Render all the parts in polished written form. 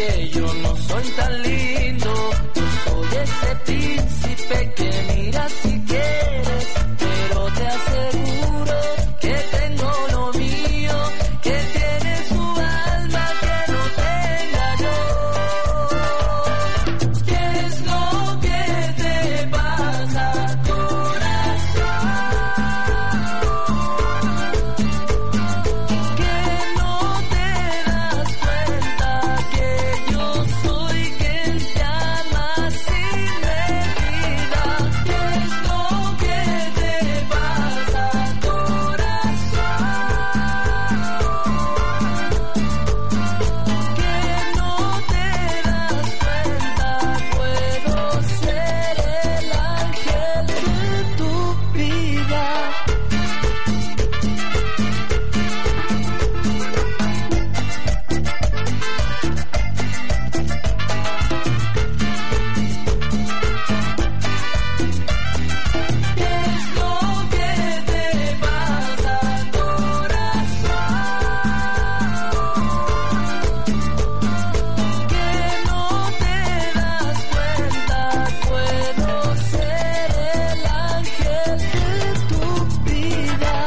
que yo no soy tan lindo. Yo soy ese príncipe que mira si quieres, pero te aseguro que tengo lo mío, que tiene su alma que no tenga yo. ¿Qué es lo que te pasa, corazón? Que no te das cuenta que yo soy quien te ama sin medida. ¿Qué es lo que te pasa, corazón? Que no te das cuenta, puedo ser el ángel de tu vida. ¿Qué es lo que te pasa, corazón? Que no te das cuenta, puedo ser el ángel de tu vida.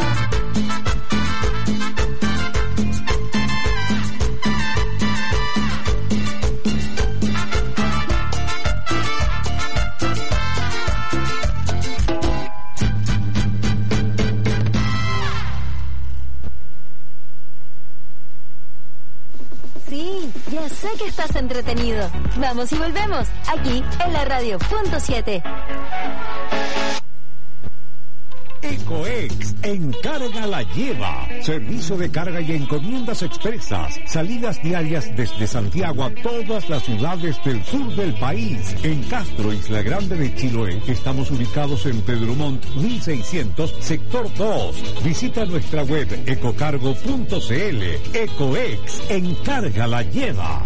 Sí, ya sé que estás entretenido. Vamos y volvemos, aquí en la radio .7. Ecoex, Encarga la Lleva. Servicio de carga y encomiendas expresas. Salidas diarias desde Santiago a todas las ciudades del sur del país. En Castro, Isla Grande de Chiloé, estamos ubicados en Pedro Montt 1600, sector 2. Visita nuestra web ecocargo.cl. Ecoex, Encarga la Lleva.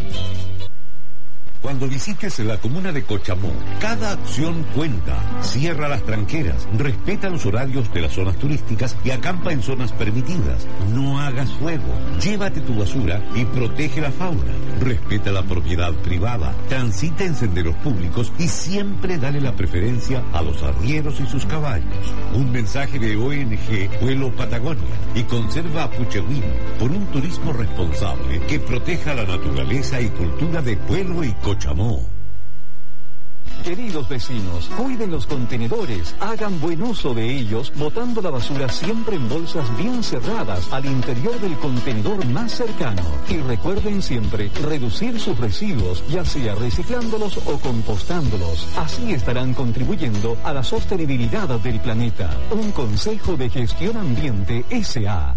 Cuando visites la comuna de Cochamó, cada acción cuenta. Cierra las tranqueras, respeta los horarios de las zonas turísticas y acampa en zonas permitidas. No hagas fuego, llévate tu basura y protege la fauna. Respeta la propiedad privada, transita en senderos públicos y siempre dale la preferencia a los arrieros y sus caballos. Un mensaje de ONG Vuelo Patagonia y Conserva Apuchehuín por un turismo responsable que proteja la naturaleza y cultura de Pueblo y Cochamó. Queridos vecinos, cuiden los contenedores, hagan buen uso de ellos, botando la basura siempre en bolsas bien cerradas al interior del contenedor más cercano. Y recuerden siempre reducir sus residuos, ya sea reciclándolos o compostándolos. Así estarán contribuyendo a la sostenibilidad del planeta. Un consejo de Gestión Ambiente S.A.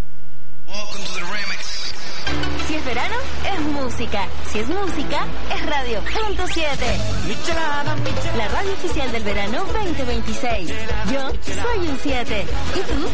Si es verano, es música. Si es música, es radio .7. La radio oficial del verano 2026. Yo soy un 7. ¿Y tú?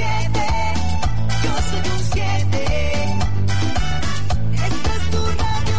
Radio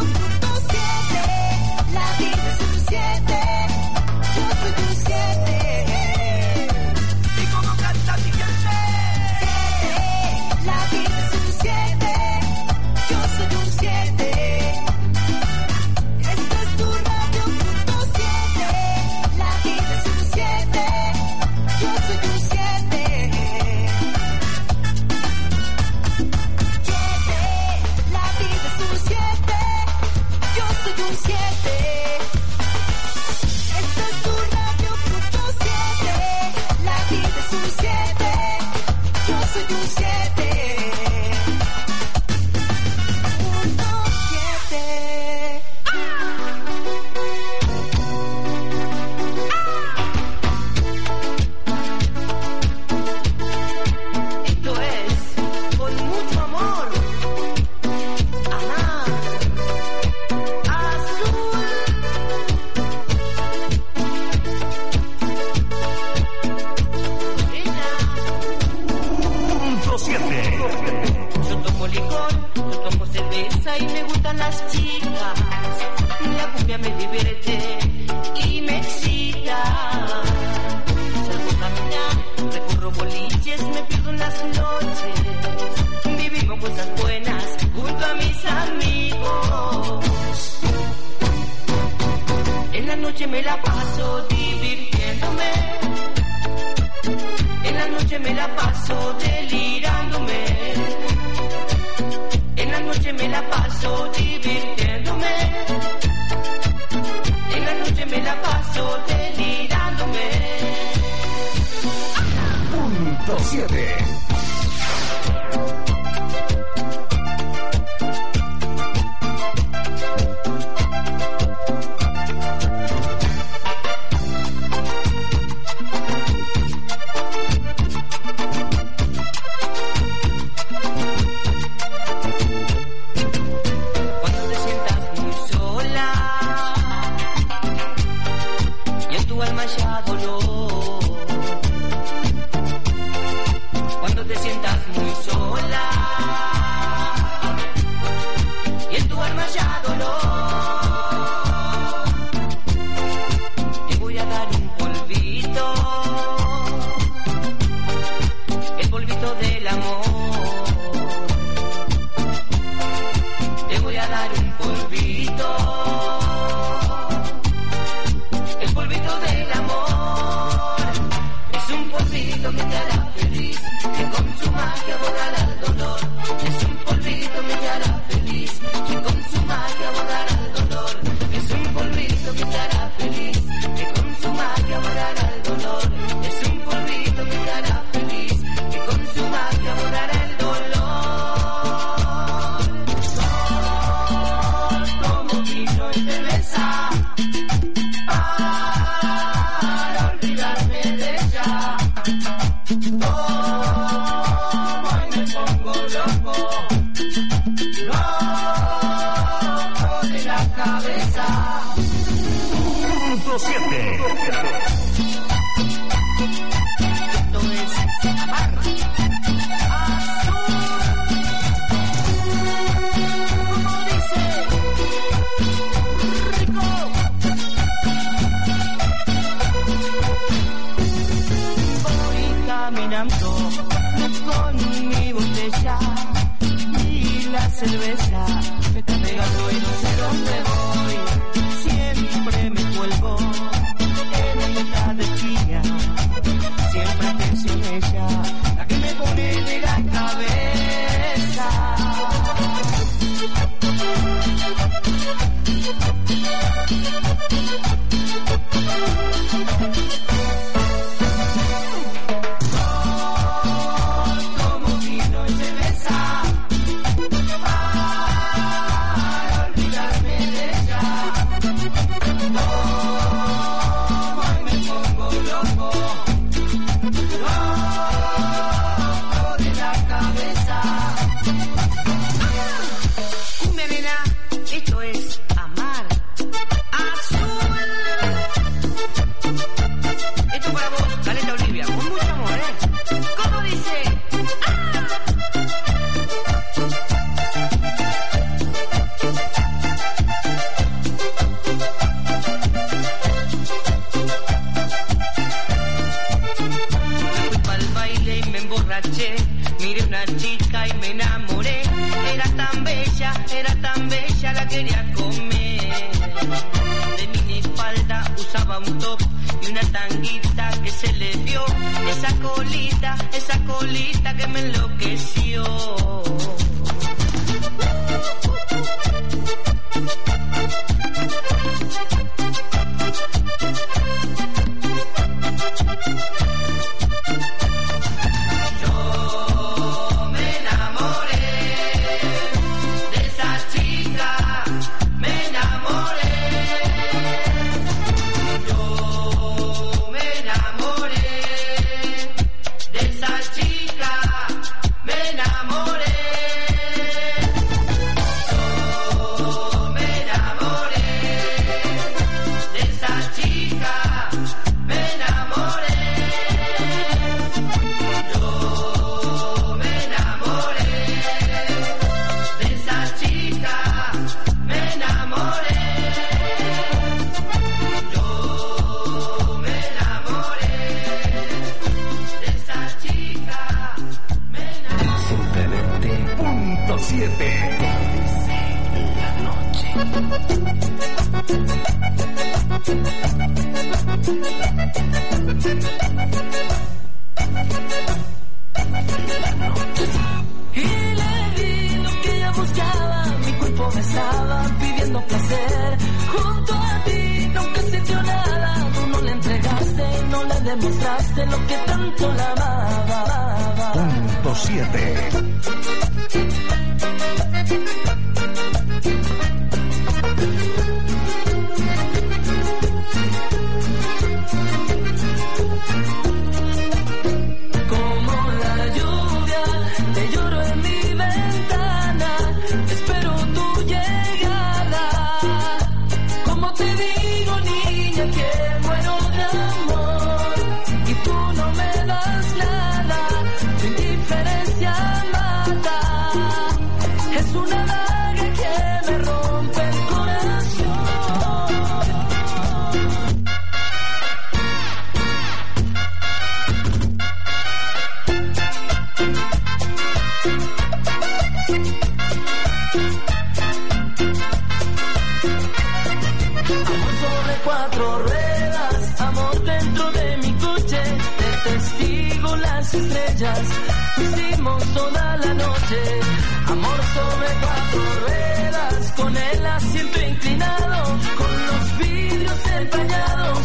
y me gustan las chicas. La cumbia me divierte y me excita. Salgo a caminar, recorro boliches, me pierdo en las noches. Vivimos cosas buenas junto a mis amigos. En la noche me la paso divirtiéndome. En la noche me la paso delirándome. En la noche me la paso divirtiéndome. En la noche me la paso delirándome. Punto 7. Esa colita que me enloqueció. Me enamoré. Y le di lo que ella buscaba, mi cuerpo me estaba pidiendo placer. Junto a ti nunca sintió nada, tú no le entregaste, no le demostraste lo que tanto la amaba. Punto 7. Estrellas, hicimos toda la noche, amor sobre 4 ruedas, con el asiento inclinado, con los vidrios empañados.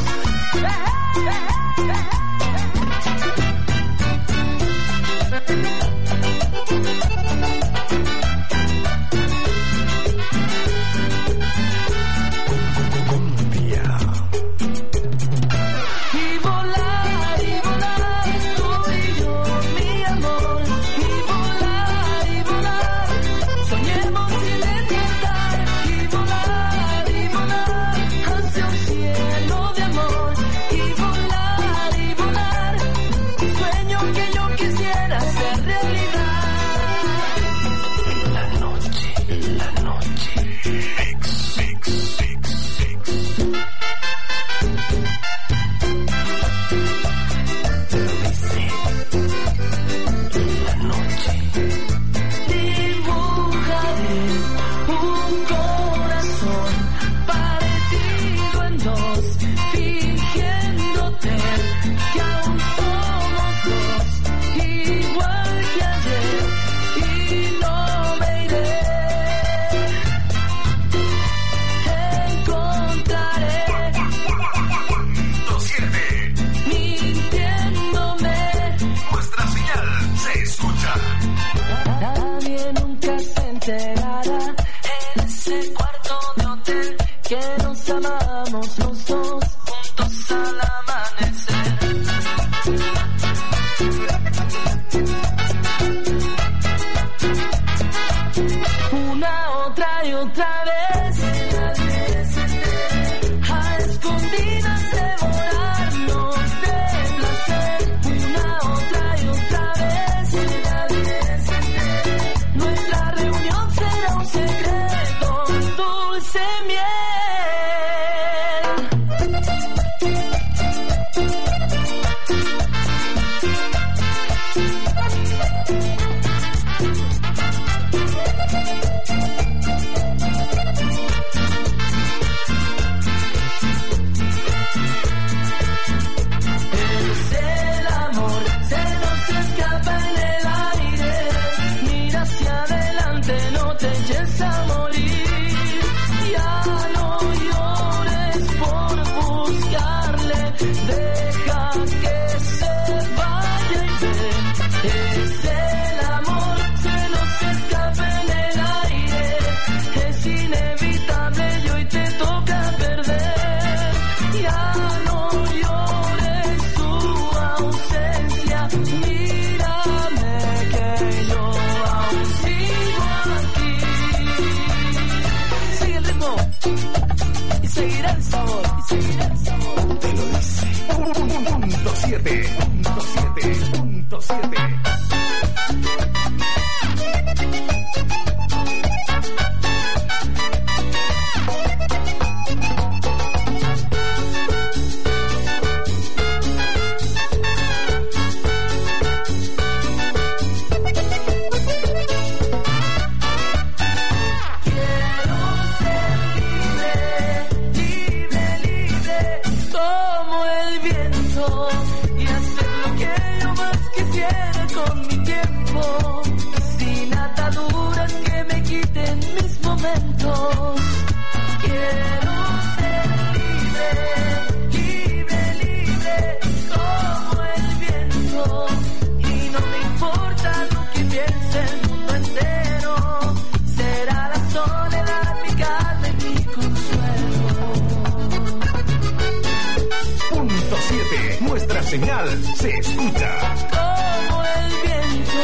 viento y hacer lo que yo más quisiera con mi tiempo, sin ataduras que me quiten mis momentos. Quiero ser libre, libre, libre, como el viento, y no me importa lo que piense el mundo entero. Será la soledad mi calma y mi consuelo. Punto 7. Nuestra señal se escucha Como el viento.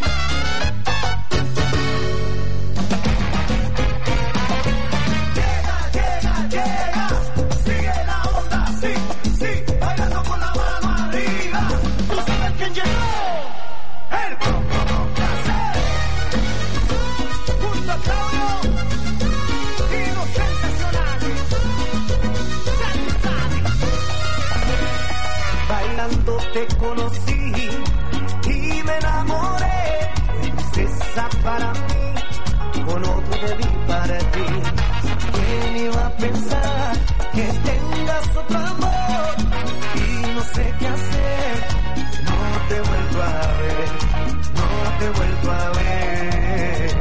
Te conocí y me enamoré, princesa para mí, con otro debí para ti. ¿Quién iba a pensar que tengas otro amor? Y no sé qué hacer, no te he vuelto a ver, no te he vuelto a ver.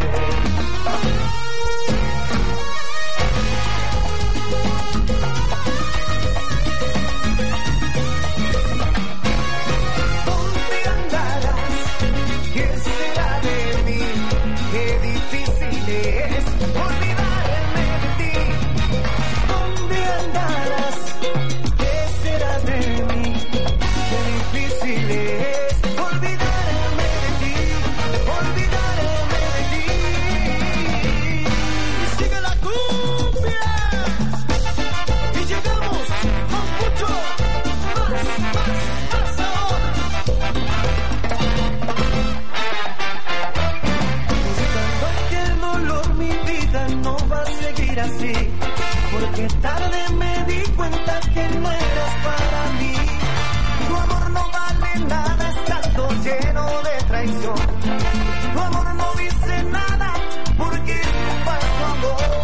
Porque tarde me di cuenta que no eras para mí. Tu amor no vale nada estando lleno de traición. Tu amor no dice nada porque es un falso amor.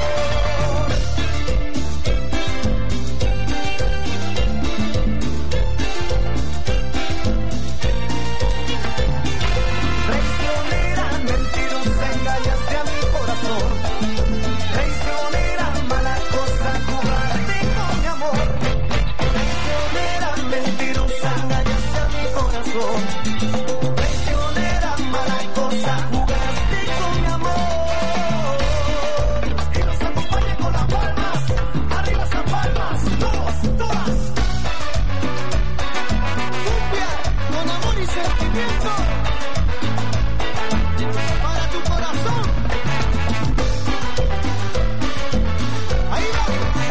Traicionera, mentirosa, engañaste a mi corazón. Traicionera, mala cosa, jugarte con mi amor. Traicionera, mentirosa, engañaste a mi corazón. Traicionera, mala cosa, jugaste con mi amor. Y nos acompaña con las palmas, arriba las palmas, todos, todas. Cumbia, con amor y sentimiento, para tu corazón. Ahí va.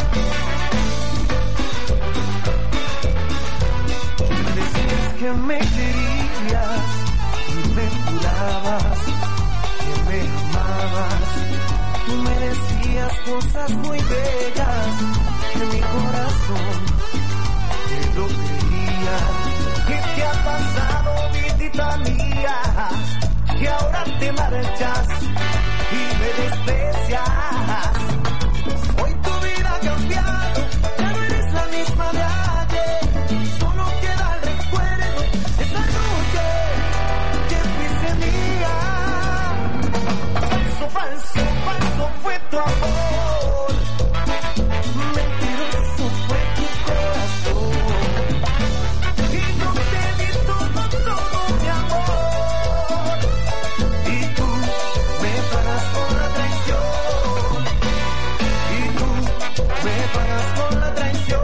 Me decías que me querías y me jurabas que me amabas. Tú me decías cosas muy bellas que mi corazón te lo creía. ¿Qué te ha pasado, vidita mía? Que ahora te marchas y me desprecias. Hoy tu vida ha cambiado, ya no eres la misma de ayer. Solo queda el recuerdo de esa noche que fuiste mía. Falso, falso, falso fue tu amor. Mentiroso fue tu corazón. Y no te di todo, todo mi amor. Y tú me pagas con la traición. Y tú me pagas con la traición.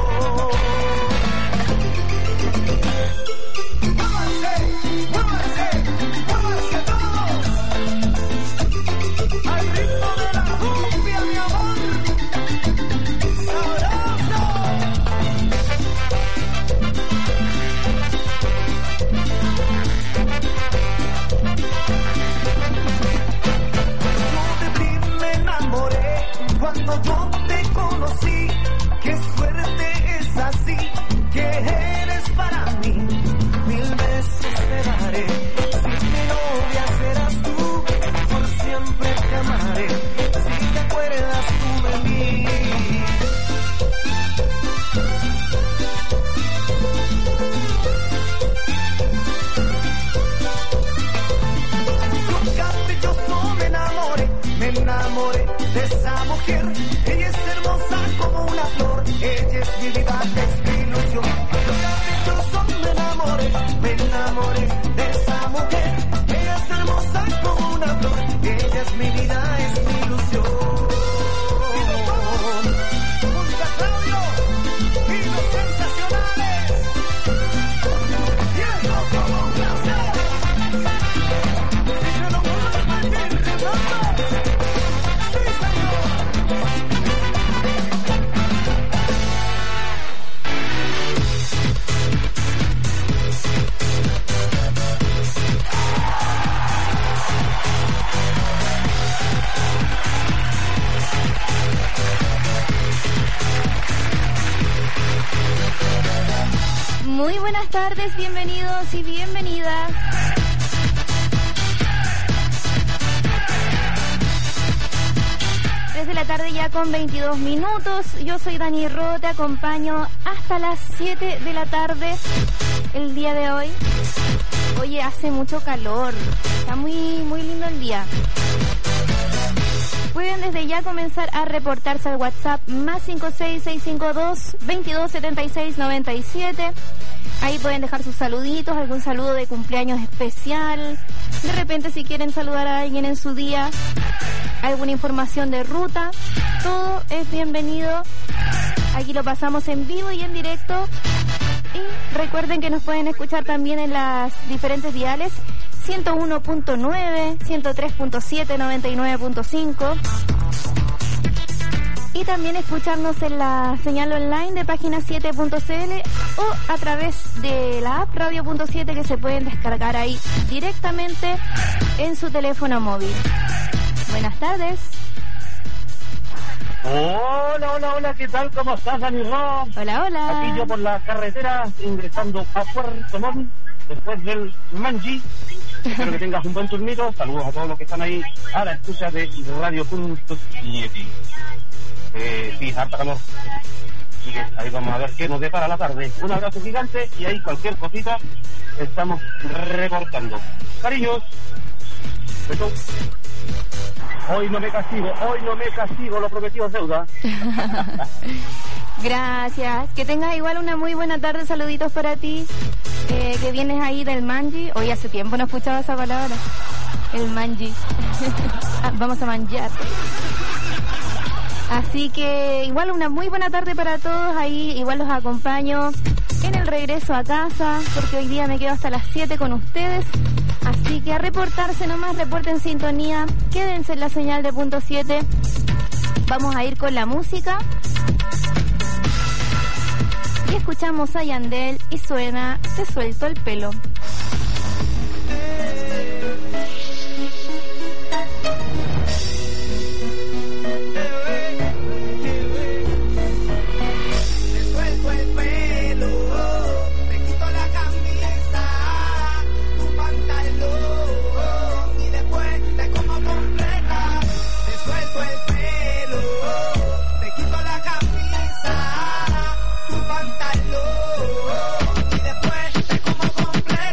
Muévanse, muévanse, muévanse todos. Al ritmo de la cumbia, mi amor. Sabroso. Yo de ti me enamoré cuando yo te conocí. Qué suerte es así, que eres para mí. 1000 veces te daré. Si mi novia serás tú, por siempre te amaré. Si te acuerdas tú de mí. mujer, ella es hermosa como una flor, ella es mi vida, es mi ilusión. Yo me enamoré de esa mujer, ella es hermosa como una flor, ella es mi vida, es mi ilusión. Junto a Claudio y los sensacionales, y eso como un placer. Si se lo puedo repetir, sí Muy buenas tardes, bienvenidos y bienvenidas. Desde la tarde ya con 22 minutos. Yo soy Dani Ro, te acompaño hasta las 7 de la tarde el día de hoy. Oye, hace mucho calor, está muy lindo el día. Pueden desde ya comenzar a reportarse al WhatsApp más 56652 227697. Ahí pueden dejar sus saluditos, algún saludo de cumpleaños especial. De repente si quieren saludar a alguien en su día, alguna información de ruta, todo es bienvenido. Aquí lo pasamos en vivo y en directo. Y recuerden que nos pueden escuchar también en las diferentes diales 101.9, 103.7, 99.5. Y también escucharnos en la señal online de página7.cl o a través de la app radio.7 que se pueden descargar ahí directamente en su teléfono móvil. Buenas tardes. Hola, ¿qué tal? ¿Cómo estás, Dani Ro? Hola. Aquí yo por la carretera ingresando a Puerto Montt después del Manji. Espero que tengas un buen turnito. Saludos a todos los que están ahí a la escucha de Radio.7. Sí, harta calor. Así que ahí vamos a ver qué nos depara la tarde. Un abrazo gigante y ahí cualquier cosita estamos reportando. Cariños. Beso. Hoy no me castigo, lo prometido es deuda. Gracias, que tengas igual una muy buena tarde, saluditos para ti, que vienes ahí del Manji. Hoy hace tiempo no escuchaba esa palabra, el Manji. Vamos a manjar. Así que igual una muy buena tarde para todos, ahí igual los acompaño en el regreso a casa, porque hoy día me quedo hasta las 7 con ustedes. Así que a reportarse nomás, reporten sintonía, quédense en la señal de punto 7. Vamos a ir con la música. Y escuchamos a Yandel y suena Te suelto el pelo. Pantalón y después te como completo.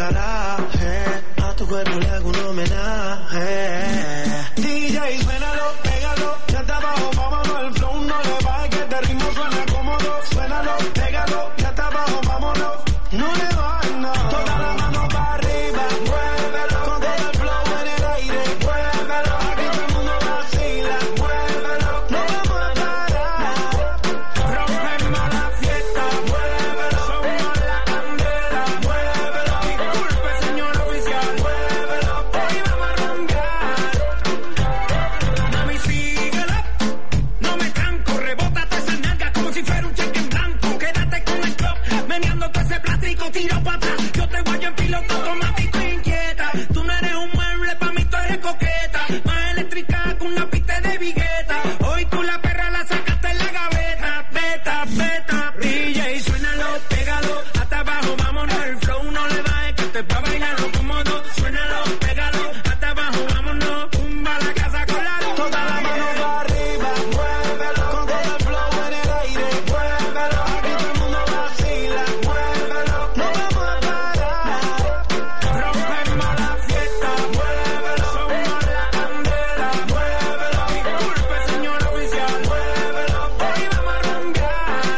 garaje, a tu cuerpo le hago un homenaje. DJ, suénalo, pégalo, ya está abajo, vámonos, el flow no le baje, que este ritmo suena cómodo. Suénalo, pégalo, ya está abajo, vámonos, no le bajes, no. Toda la mano para arriba, muévelo, con todo el flow en el aire, muévelo, aquí todo el mundo vacila, muévelo, no vamos a parar, rompemos la fiesta, muévelo, somos la candela, muévelo, disculpe señor oficial, muévelo, hoy vamos a romper, mami síguelo, no me tranco, rebótate esa nalga como si fuera un cheque en blanco, quédate con el club, meneando todo ese plástico, tiro para atrás, yo te guayo en piloto automático inquieta, tú no eres un mueble, pa' mí tú eres coqueta, más eléctrica que una pista de vigueta, hoy tú la perra la sacaste en la gaveta, beta, beta, DJ, suénalo, pégalo, hasta abajo, vámonos, el flow no le baje, que te pa' bailarlo cómodo, suénalo, pégalo, hasta abajo, vámonos, tumba la casa con la luz, toda la mano para arriba, muévelo, con todo el flow en el aire, muévelo, aquí todo el mundo vacila, muévelo, no vamos a parar, rompemos la fiesta, muévelo, somos la candela, muévelo, disculpe señor oficial, muévelo, hoy vamos a rumbear.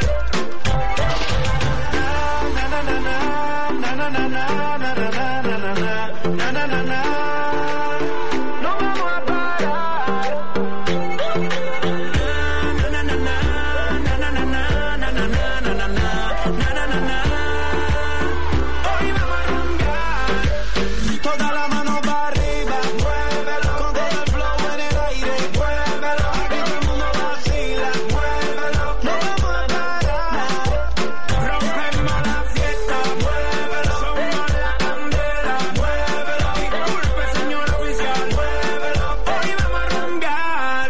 Na na na na, na na na na, na na na na na, na na na na, no vamos a parar. Na na na na, na na na na, na na na na na, na na na na, hoy vamos a rumbear. Toda la mano para arriba, muévelo, con todo el flow en el aire, muévelo, aquí todo el mundo vacila, muévelo, no vamos a parar, rompemos la fiesta, muévelo, somos la candela, muévelo, disculpe señor oficial, muévelo, hoy vamos a rumbear.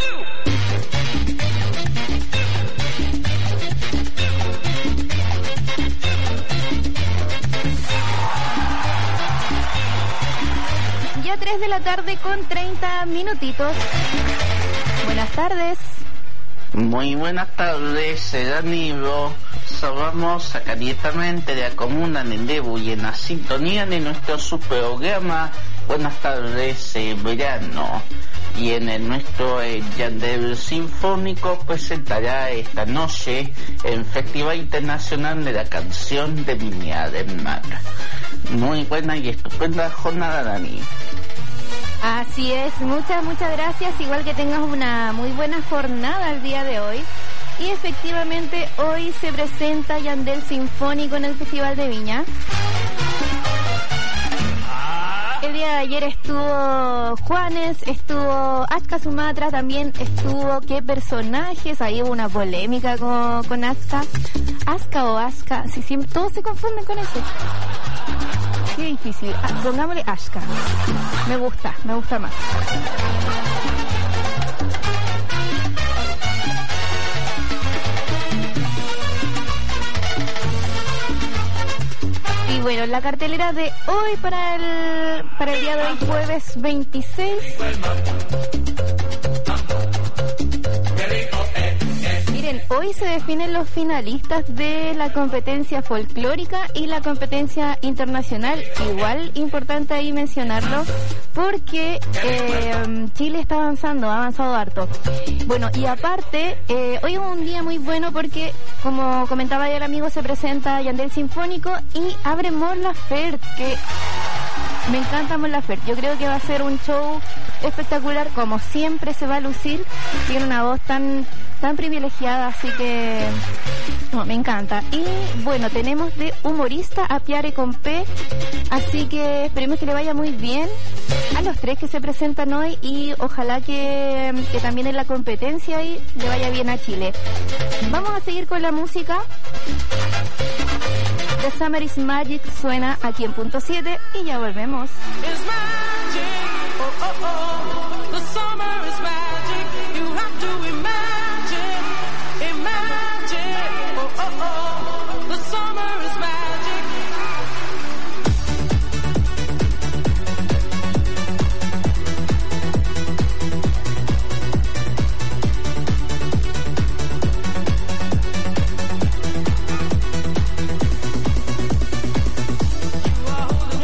Ya 3 de la tarde con 30 minutitos. Buenas tardes. Muy buenas tardes, Danilo. Saludamos directamente de la comuna de Endeavor y en la sintonía de nuestro su programa Buenas tardes, verano. Y en nuestro Yandel Sinfónico presentará esta noche el Festival Internacional de la Canción de Viña del Mar. Muy buena y estupenda jornada, Dani. Así es, muchas gracias, igual que tengas una muy buena jornada el día de hoy. Y efectivamente hoy se presenta Yandel Sinfónico en el Festival de Viña. El día de ayer estuvo Juanes, estuvo Aska Sumatra, también estuvo ¿Qué personajes? Ahí hubo una polémica con Aska. Aska o Aska, sí, siempre, todos se confunden con eso. Qué difícil. Pongámosle Aska. Me gusta más. Y bueno, la cartelera de hoy para el día de hoy, jueves 26. Miren, hoy se definen los finalistas de la competencia folclórica y la competencia internacional. Igual importante ahí mencionarlo porque Chile está avanzando, ha avanzado harto. Bueno, y aparte, hoy es un día muy bueno porque, como comentaba ya el amigo, se presenta Yandel Sinfónico y abre Mon Laferte, que me encanta Mon Laferte. Yo creo que va a ser un show espectacular, como siempre se va a lucir. Tiene una voz tan privilegiada, así que me encanta. Y bueno, tenemos de humorista a Piare con P, así que esperemos que le vaya muy bien a los tres que se presentan hoy y ojalá que también en la competencia ahí le vaya bien a Chile. Vamos a seguir con la música. The Summer is Magic suena aquí en punto 7 y ya volvemos. It's magic, oh oh oh, the summer is magic, you have to imagine, oh oh oh, the summer is magic. You are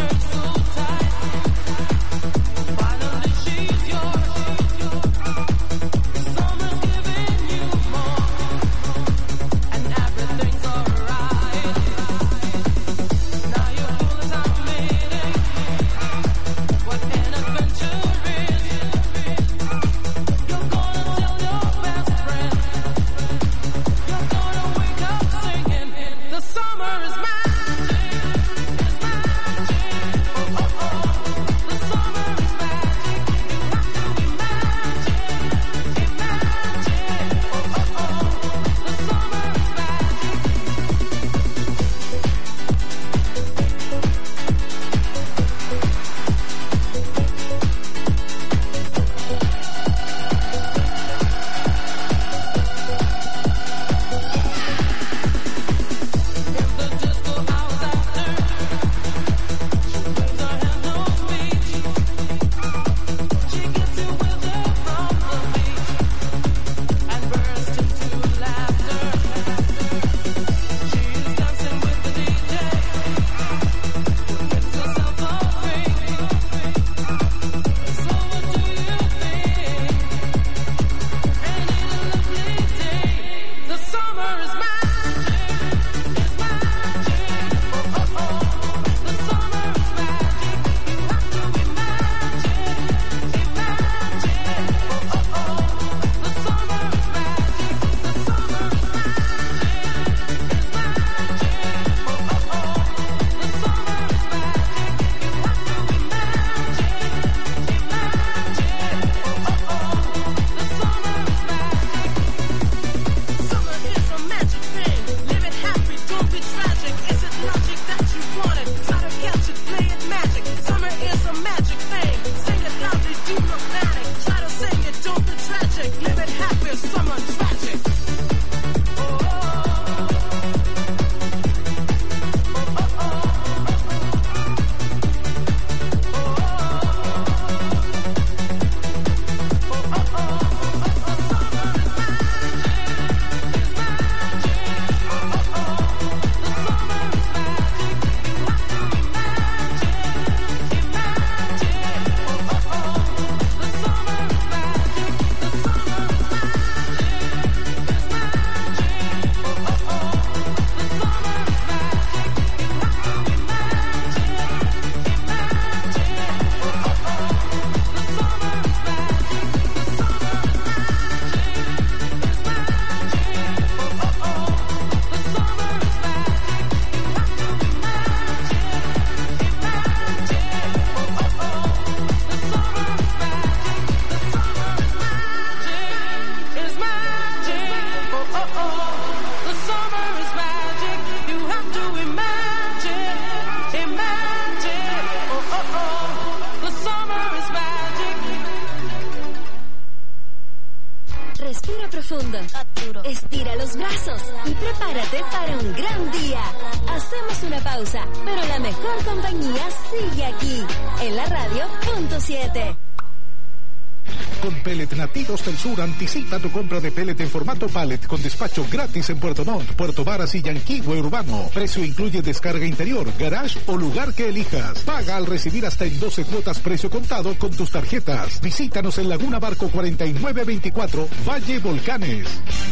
Respira profundo. Estira los brazos y prepárate para un gran día. Hacemos una pausa, pero la mejor compañía sigue aquí, en la radio .7. Con Pellet Nativos del Sur anticipa tu compra de pellet en formato pallet con despacho gratis en Puerto Montt, Puerto Varas y Yanquihue Urbano. Precio incluye descarga interior, garage o lugar que elijas. Paga al recibir hasta en 12 cuotas precio contado con tus tarjetas. Visítanos en Laguna Barco 4924, Valle Volcanes.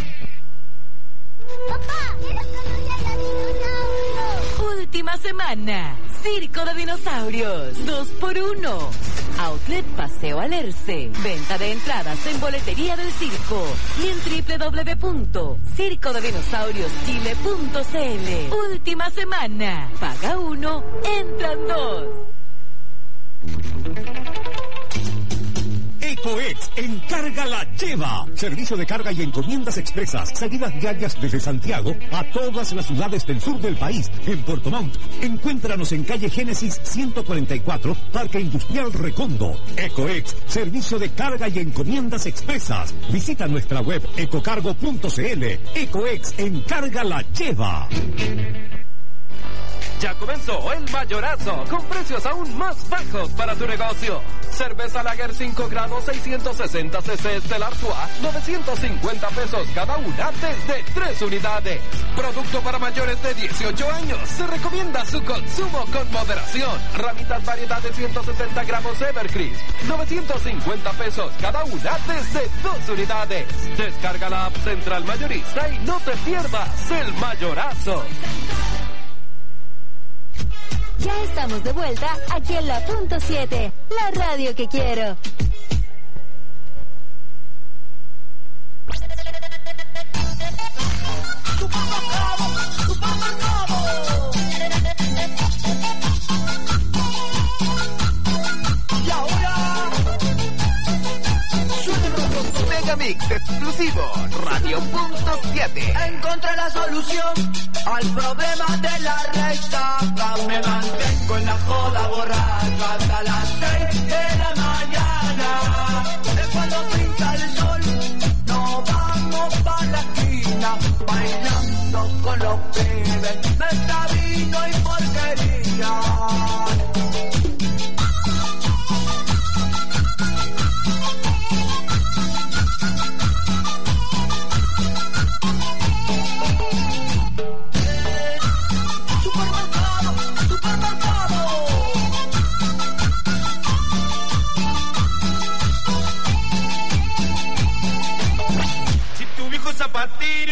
Papá, quiero conocer a dinosaurio. Última semana. Circo de Dinosaurios, 2x1. Outlet Paseo Alerce. Venta de entradas en boletería del circo y en www.circodedinosaurioschile.cl. Última semana. Paga 1, entran 2. EcoEx Encarga la Lleva. Servicio de carga y encomiendas expresas. Salidas diarias desde Santiago a todas las ciudades del sur del país. En Puerto Montt, encuéntranos en calle Génesis 144, Parque Industrial Recondo. EcoEx, servicio de carga y encomiendas expresas. Visita nuestra web ecocargo.cl. EcoEx Encarga la Lleva. Ya comenzó el mayorazo, con precios aún más bajos para tu negocio. Cerveza Lager 5 grados 660 cc Stella Artois, 950 pesos cada una desde 3 unidades. Producto para mayores de 18 años. Se recomienda su consumo con moderación. Ramitas variedad de 160 gramos Evercrisp, 950 pesos cada una desde 2 unidades. Descarga la app Central Mayorista y no te pierdas el mayorazo. Ya estamos de vuelta aquí en la .7, la radio que quiero. Y ahora, Megamix exclusivo, Radio .7. Encontré la solución al problema de la resaca. Me mantengo en la joda borracha hasta las 6 de la mañana. Es cuando pinta el sol, nos vamos pa' la esquina, bailando con los pibes, mezcla vino y porquería. Zapatero.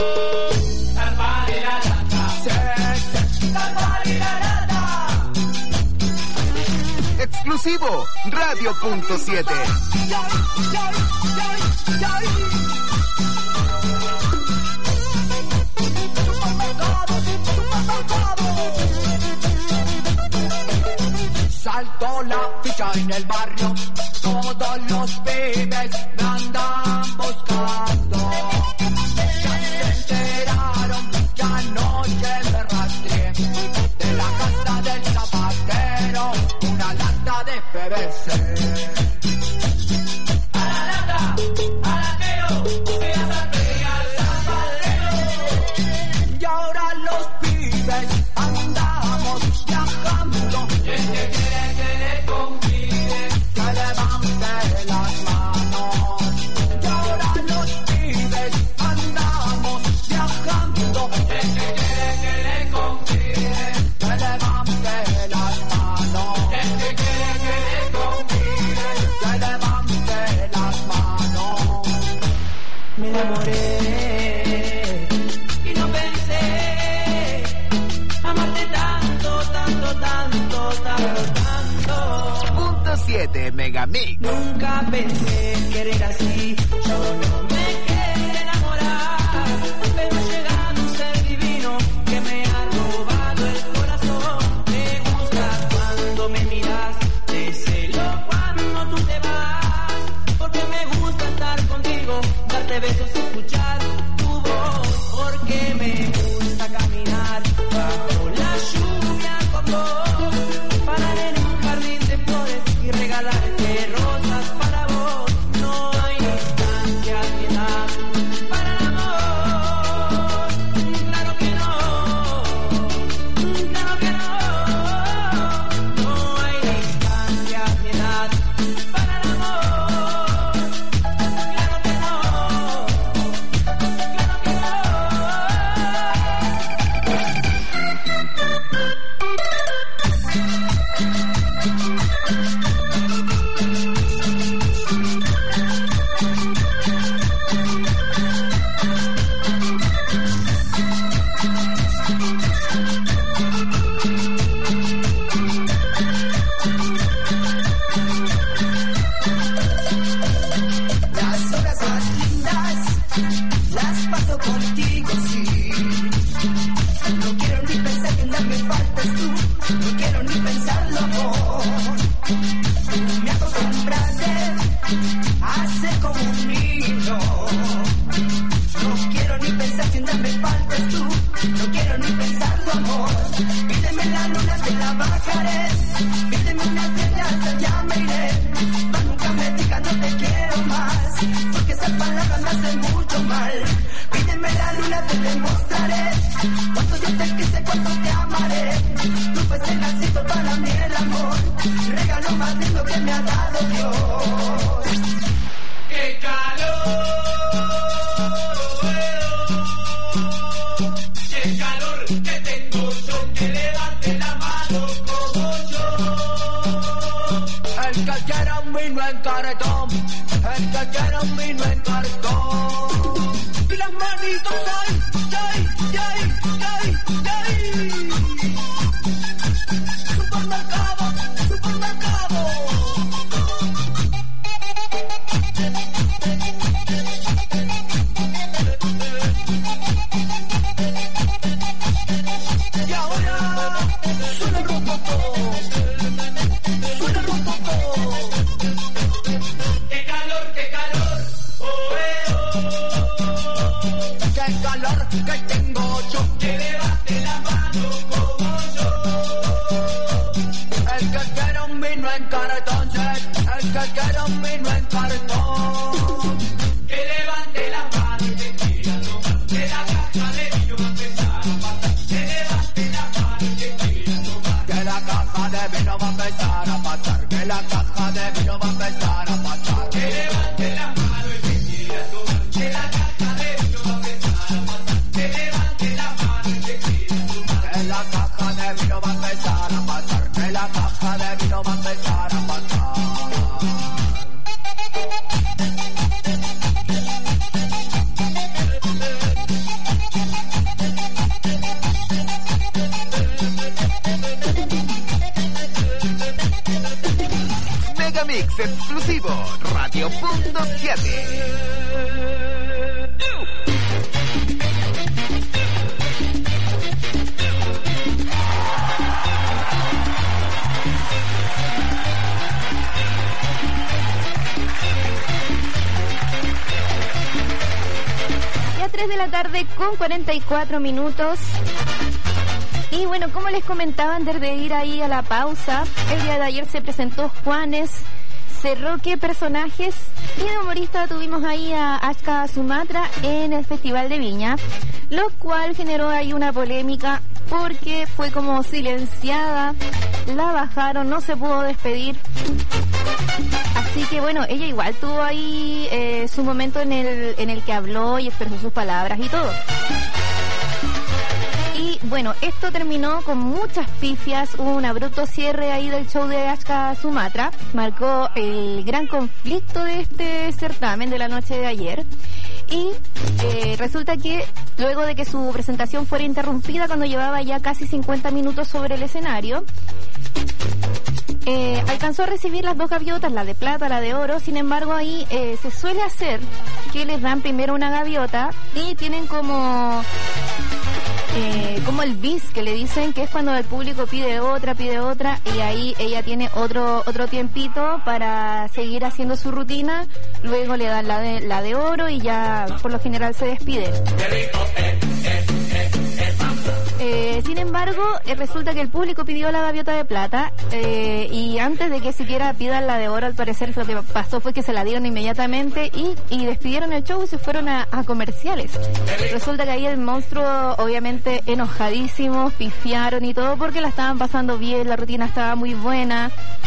Exclusivo, Radio .7. Saltó la ficha en el barrio, todos los pibes me andan buscando. Ya se enteraron que anoche me rastré de la casa del zapatero una lata de PVC. A la lata, a la teo, que a al zapatero. Y ahora los pibes andamos viajando. Me enamoré y no pensé amarte tanto, tanto, tanto, tanto, tanto. .7 Megamix. Nunca pensé querer así, yo no me quería enamorar, pero ha llegado un ser divino que me ha robado el corazón. Me gusta cuando me miras, te celo cuando tú te vas, porque me gusta estar contigo, darte besos y escuchar tu voz, porque me gusta caminar bajo la lluvia con vos, parar en un jardín de flores y regalarte rosas para vos. No hay hace como un niño. No quiero ni pensar si un día me faltas tú, no quiero ni pensarlo, amor. Pídeme la luna, te la bajaré, pídeme una estrella, hasta ya me iré. Mas nunca me digas no te quiero más, porque esas palabras me hacen mucho mal. Pídeme la luna, te demostraré cuánto yo te quise, cuánto te amaré. Tú fuiste nacido para mí el amor, regalo más lindo que me ha dado Dios. ¡Qué calor! ¡Qué calor que tengo yo! Que levante la mano como yo. El que quiera un vino en cartón, el que quiera un vino en cartón. Y las manitos ay, ay, ay, ay, ay. Supermercado, supermercado. Y ahora suena el rococo, suena el rococo. ¡Qué calor, qué calor! ¡Oh, oh! ¡Qué calor que tengo yo! ¡Que levante la mano como yo! El que quiera un vino en cartón, el que quiera un vino en cartón. Que levante la mano y que quiera tomar, que la caja de vino va a empezar a pasar. Que levante la mano y que quiera tomar, que la caja de vino va a empezar a pasar. Que la caja de vino va a empezar a pasar. Que levante la mano y que quiera tomar, que la caja de vino va a empezar a pasar. Que levante la mano y que quiera tomar, que la caja de vino va a empezar a pasar. Que la caja de vino va a empezar a pasar. Megamix exclusivo, Radio.7. Ya 3 de la tarde con 44 minutos. Y bueno, como les comentaba antes de ir ahí a la pausa, el día de ayer se presentó Juanes cerró qué personajes y de humorista tuvimos ahí a Ashka Sumatra en el Festival de Viña, lo cual generó ahí una polémica porque fue como silenciada, la bajaron, no se pudo despedir. Así que bueno, ella igual tuvo ahí su momento en el que habló y expresó sus palabras y todo. Y bueno, esto terminó con muchas pifias, hubo un abrupto cierre ahí del show de Ashka Sumatra, marcó el gran conflicto de este certamen de la noche de ayer. Y resulta que luego de que su presentación fuera interrumpida cuando llevaba ya casi 50 minutos sobre el escenario, alcanzó a recibir las dos gaviotas, la de plata, la de oro. Sin embargo, ahí se suele hacer que les dan primero una gaviota y tienen como el bis que le dicen, que es cuando el público pide otra y ahí ella tiene otro tiempito para seguir haciendo su rutina. Luego le dan la de oro y ya por lo general se despide. Sin embargo, resulta que el público pidió la gaviota de plata y antes de que siquiera pidan la de oro, al parecer lo que pasó fue que se la dieron inmediatamente y despidieron el show y se fueron a comerciales. Resulta que ahí el monstruo, obviamente enojadísimos, pifiaron y todo porque la estaban pasando bien, la rutina estaba muy buena.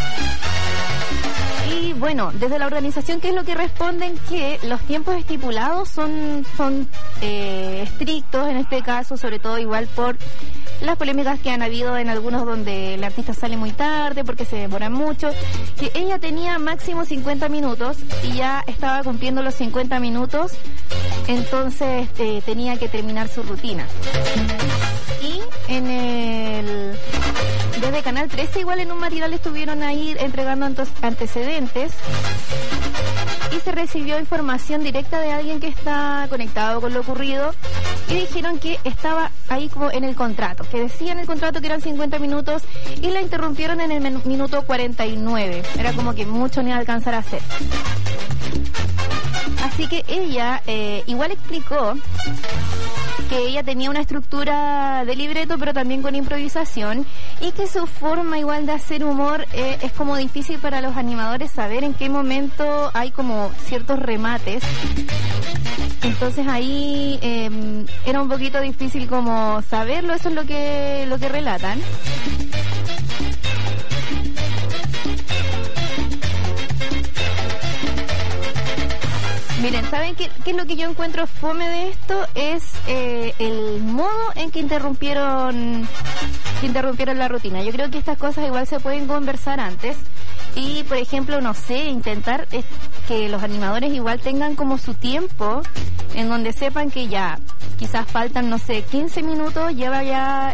Y bueno, desde la organización, ¿qué es lo que responden? Que los tiempos estipulados son estrictos en este caso, sobre todo igual por las polémicas que han habido en algunos donde el artista sale muy tarde porque se demoran mucho, que ella tenía máximo 50 minutos y ya estaba cumpliendo los 50 minutos, entonces tenía que terminar su rutina. Y desde Canal 13 igual en un matinal estuvieron ahí entregando antecedentes y se recibió información directa de alguien que está conectado con lo ocurrido y dijeron que estaba ahí como en el contrato, que decía en el contrato que eran 50 minutos y la interrumpieron en el minuto 49. Era como que mucho ni iba a alcanzar a hacer. Así que ella igual explicó que ella tenía una estructura de libreto, pero también con improvisación, y que su forma igual de hacer humor es como difícil para los animadores saber en qué momento hay como ciertos remates. Entonces ahí era un poquito difícil como saberlo, eso es lo que relatan. Miren, ¿saben qué es lo que yo encuentro fome de esto? Es el modo en que interrumpieron la rutina. Yo creo que estas cosas igual se pueden conversar antes. Y, por ejemplo, no sé, intentar que los animadores igual tengan como su tiempo, en donde sepan que ya quizás faltan, no sé, 15 minutos, lleva ya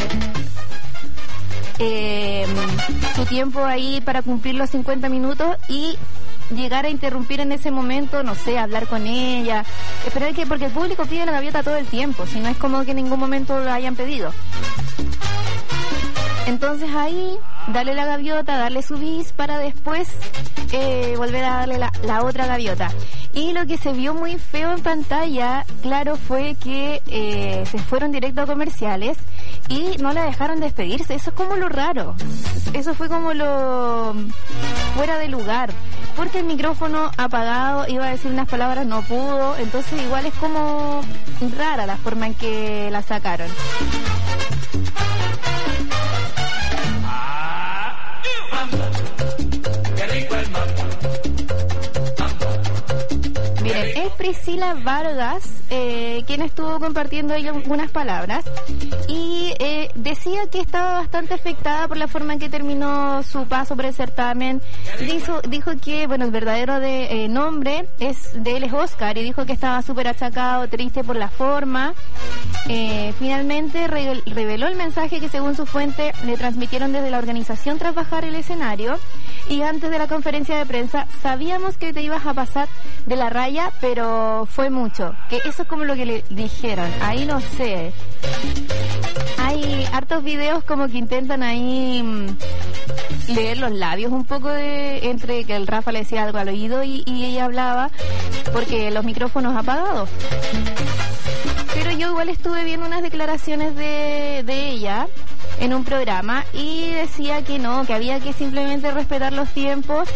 su tiempo ahí para cumplir los 50 minutos y llegar a interrumpir en ese momento, no sé, hablar con ella, esperar que, porque el público pide la gaviota todo el tiempo, si no es como que en ningún momento lo hayan pedido. Entonces ahí, darle la gaviota, darle su bis para después volver a darle la otra gaviota. Y lo que se vio muy feo en pantalla, claro, fue que se fueron directo a comerciales y no la dejaron despedirse. Eso es como lo raro. Eso fue como lo fuera de lugar. Porque el micrófono apagado, iba a decir unas palabras, no pudo. Entonces igual es como rara la forma en que la sacaron. Miren, es Priscila Vargas quien estuvo compartiendo ahí algunas palabras y decía que estaba bastante afectada por la forma en que terminó su paso por el certamen. Dijo que, bueno, el verdadero nombre de él es Oscar, y dijo que estaba súper achacado, triste por la forma. Finalmente reveló el mensaje que, según su fuente, le transmitieron desde la organización tras bajar el escenario. Y antes de la conferencia de prensa, sabíamos que te ibas a pasar de la raya, pero fue mucho. Que eso es como lo que le dijeron. Ahí no sé. Hay hartos videos como que intentan ahí leer los labios un poco entre que el Rafa le decía algo al oído y ella hablaba, porque los micrófonos apagados. Pero yo igual estuve viendo unas declaraciones de ella en un programa y decía que no, que había que simplemente respetar los tiempos,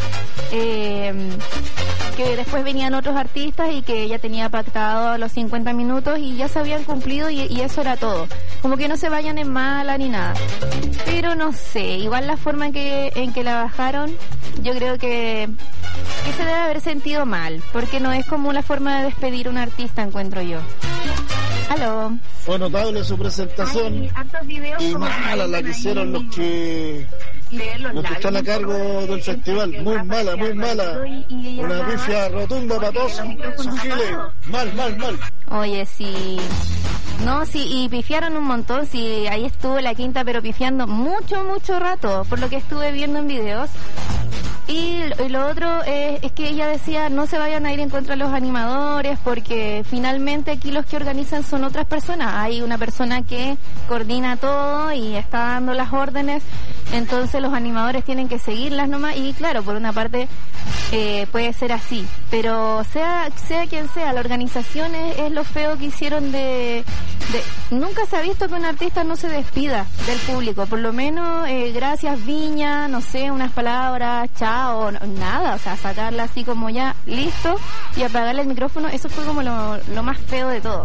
que después venían otros artistas y que ella tenía pactado los 50 minutos y ya se habían cumplido y eso era todo. Como que no se vayan en mala ni nada. Pero no sé, igual la forma en que la bajaron, yo creo que se debe haber sentido mal, porque no es como la forma de despedir a un artista, encuentro yo. Aló. Fue notable su presentación y mala la que hicieron los que están a cargo del festival. Muy mala, muy mala. Una pifia rotunda para todos sus giles. Mal. Oye, sí. No, sí, y pifiaron un montón. Sí, ahí estuvo la quinta, pero pifiando mucho rato, por lo que estuve viendo en videos. Y lo otro es que ella decía, no se vayan a ir en contra de los animadores, porque finalmente aquí los que organizan son otras personas. Hay una persona que coordina todo y está dando las órdenes, entonces los animadores tienen que seguirlas nomás. Y claro, por una parte puede ser así, pero sea quien sea, la organización es lo feo que hicieron nunca se ha visto que un artista no se despida del público, por lo menos gracias Viña, no sé, unas palabras, chao, nada, o sea, sacarla así como ya, listo, y apagarle el micrófono. Eso fue como lo más feo de todo.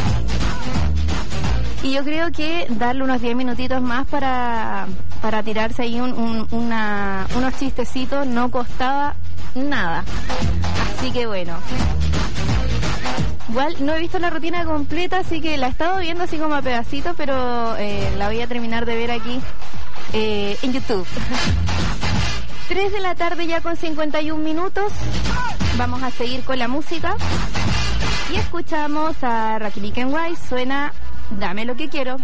Y yo creo que darle unos 10 minutitos más para tirarse ahí unos chistecitos no costaba nada. Así que bueno. Igual no he visto la rutina completa, así que la he estado viendo así como a pedacitos, pero la voy a terminar de ver aquí en YouTube. 3 de la tarde ya con 51 minutos. Vamos a seguir con la música. Y escuchamos a Raquel Kenway, suena Dame lo que quiero.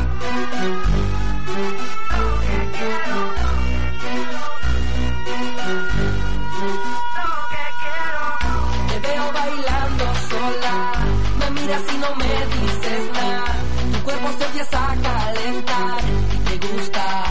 Te veo bailando sola, me miras y no me dices nada. Tu cuerpo se empieza a calentar y te gusta.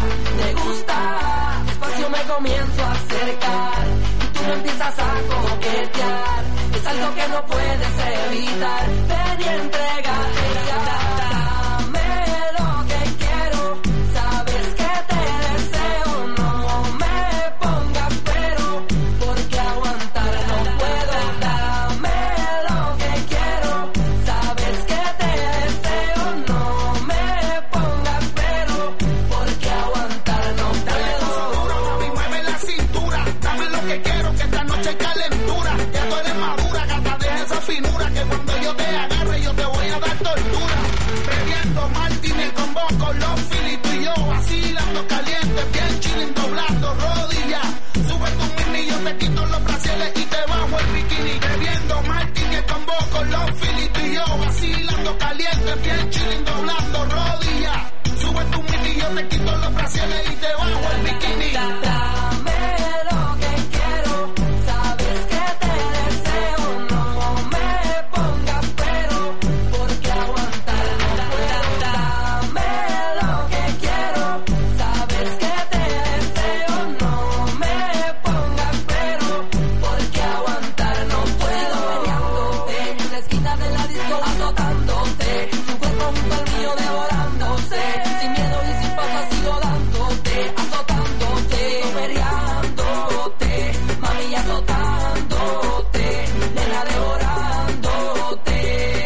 Despacio me comienzo a acercar y tú me empiezas a coquetear. Es algo que que no puedes evitar. Ven y entrégate ya. Dame lo que quiero, sabes que te deseo. No me pongas pero, porque aguantar no puedo. Dame lo que quiero, sabes que te deseo. No me pongas pero, porque aguantar no puedo. Y mueve la cintura, dame lo que quiero, que esta noche hay calentura. Ya tú eres madura, gata, deja esa finura, que cuando yo te agarre yo te voy a dar tortura. Bebiendo Martínez con vos, con los filitos y yo vacilando caliente, bien chilling, doblando rodillas. Sube tu mini, yo te quito los brasiles y te bajo el bikini. Bebiendo Martínez con vos, con los filitos y yo vacilando caliente, bien chilling, doblando rodillas. Sube tu mini, yo te quito los brasiles y te bajo el bikini. Dame lo que quiero, sabes que te deseo. No me pongas pero, porque aguantar no puedo. Dame lo que quiero, sabes que te deseo. No me pongas pero, porque aguantar no puedo. Peleándote en la esquina de la disco, azotándote, tu cuerpo junto al mío devorándose. Sin miedo y sin pausa sigo dándote, azotándote, peleándote, mami azotándote, nena devorándote.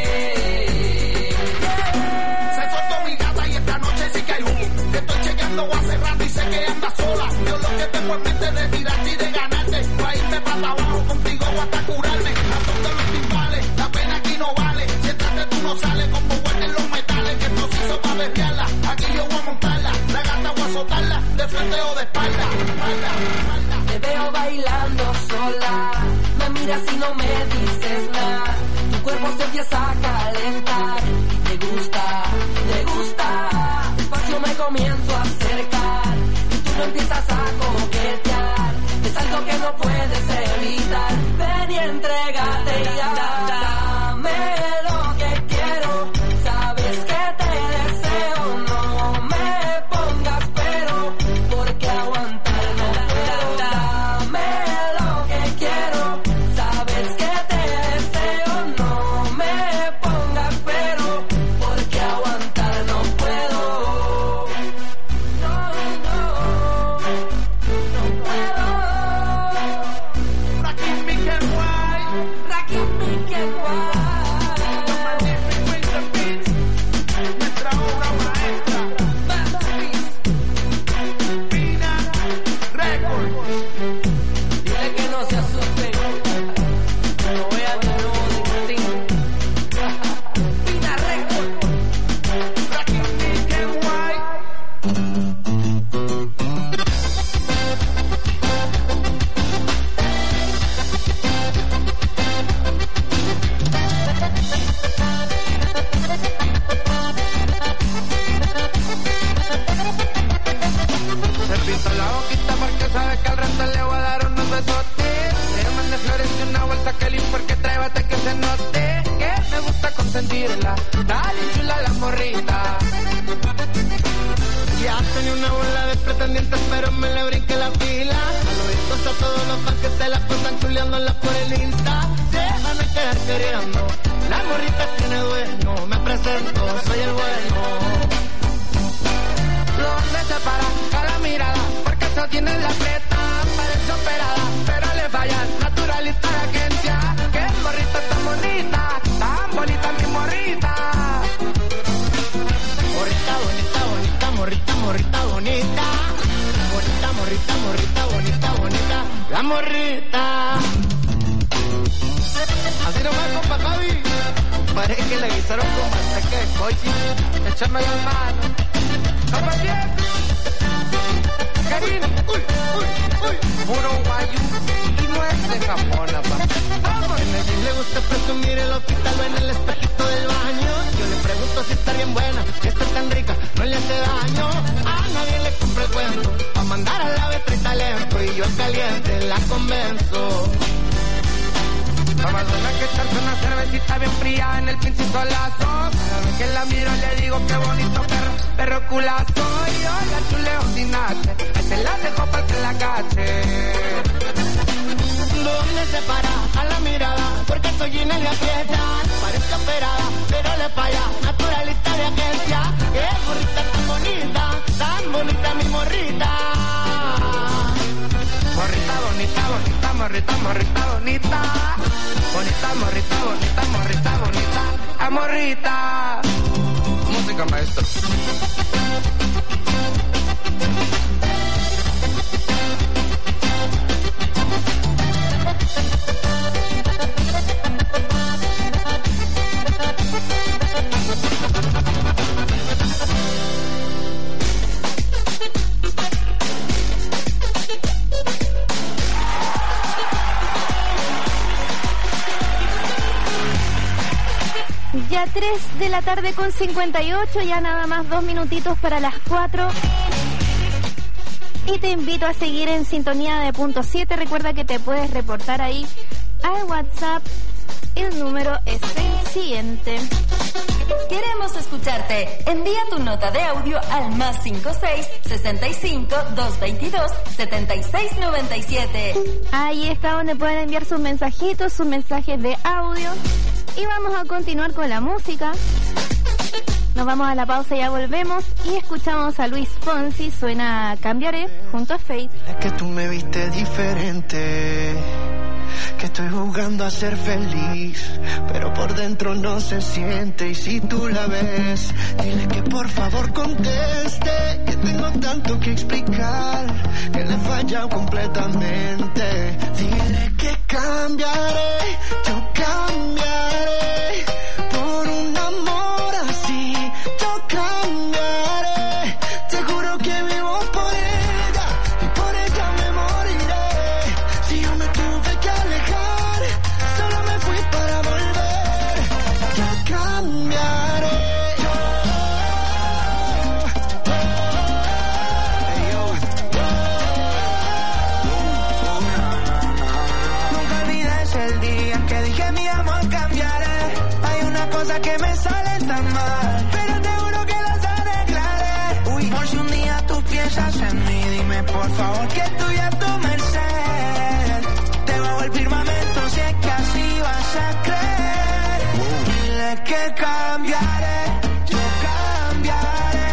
Se soltó mi gata y esta noche sí que hay humo. Te estoy chequeando hace rato y sé que andas sola. Yo lo que tengo en mente es de tirarte y de ganarte. Va a irme para abajo contigo hasta curarme. Azoto los timbales, la pena aquí no vale. Si entraste tú no sales como vuelven los metales. Que esto se hizo para berrearla, aquí yo voy a montarla. La gata voy a azotarla, de frente o de espalda. Te veo bailando sola, me miras y no me dices nada. Tu cuerpo se empieza a calentar y te gusta, despacio me comienzo a acercar y tú me empiezas a coquetear. Es algo que no puedes evitar. Ven y entrégate ya. Dame lo que quiero, sabes que te deseo. No me pongas pero, porque aguantar no puedo. Dame lo que quiero, sabes que te deseo. No me pongas pero, porque aguantar no puedo. No puedo. Rakim Mickey White, Rakim Mickey White. nuestra obra maestra, Pina Records. Dile que no se asuste, no vean de nuevo distinto. Pina Records. Rakim Mickey White. Se pinta la boquita porque sabe que al rato le voy a dar unos besotes. Le mandé flores y una bolsa que porque trae bate que se note. Que me gusta consentirla, dale chula la morrita. Ya tenía una bola de pretendientes, pero me le brinqué la fila. Saluditos a todos los fans que se la pasan chuleándola por el Insta. Se van a quedar queriendo, la morrita tiene dueño. Me presento, soy el bueno. Donde se para a la mirada, porque eso tiene la preta. Parece operada, pero le fallan naturalista la agencia. Que morrita tan bonita mi morrita. Morrita bonita, bonita, morrita, morrita bonita. Bonita, morrita, morrita, bonita, bonita. La morrita. Así nomás, compa Javi. Parece que le guisaron con manteca de coche. Échame la mano. ¡Compa bien! Karin. Puro guayu y no es de Japón, papá. En el gym le gusta presumir el hospital o en el espejito del baño. Yo le pregunto si está bien buena, si está tan rica, no le hace daño. A nadie le compra el cuento, a mandar a la vez trae talento. Y yo caliente la convenzo. Vamos a que echarse una cervecita bien fría en el pinche solazo. Cada vez que la miro le digo qué bonito perro culazo. Y yo la chuleo sin H, ahí se la dejo para que la cache. ¿Dónde se para a la mirada? Porque soy patines le aprietan. Parece operada, pero le falla. Naturalista de agencia. Qué morrita tan bonita mi morrita. Morrita bonita, bonita, morrita, morrita bonita. Bonita, morrita, bonita, morrita bonita. A morrita. Música, maestro. Ya 3 de la tarde con 58, ya nada más 2 minutitos para las 4. Y te invito a seguir en sintonía de punto 7. Recuerda que te puedes reportar ahí al WhatsApp. El número es el siguiente. Queremos escucharte. Envía tu nota de audio al más 56 65 222 7697. Ahí está donde pueden enviar sus mensajitos, sus mensajes de audio. Y vamos a continuar con la música. Nos vamos a la pausa y ya volvemos. Y escuchamos a Luis Fonsi, suena Cambiaré, junto a Faith. Es que tú me viste diferente, que estoy jugando a ser feliz, pero por dentro no se siente. Y si tú la ves, dile que por favor conteste, que tengo tanto que explicar, que le he fallado completamente. Dile que cambiaré, yo cambiaré, por un amor así, yo cambiaré. Te juro que vivo por ella, y por ella me moriré. Si yo me tuve que alejar, solo me fui para volver. Yo cambiaré. Nunca olvides el día que dije mi amor cambiaré. Hay una cosa que me sale tan mal, pero te juro que las arreglaré. Uy, por si un día tú piensas en mí, dime por favor que estoy a tu merced. Te bajo el firmamento, sé que así vas a creer. Dile que cambiaré,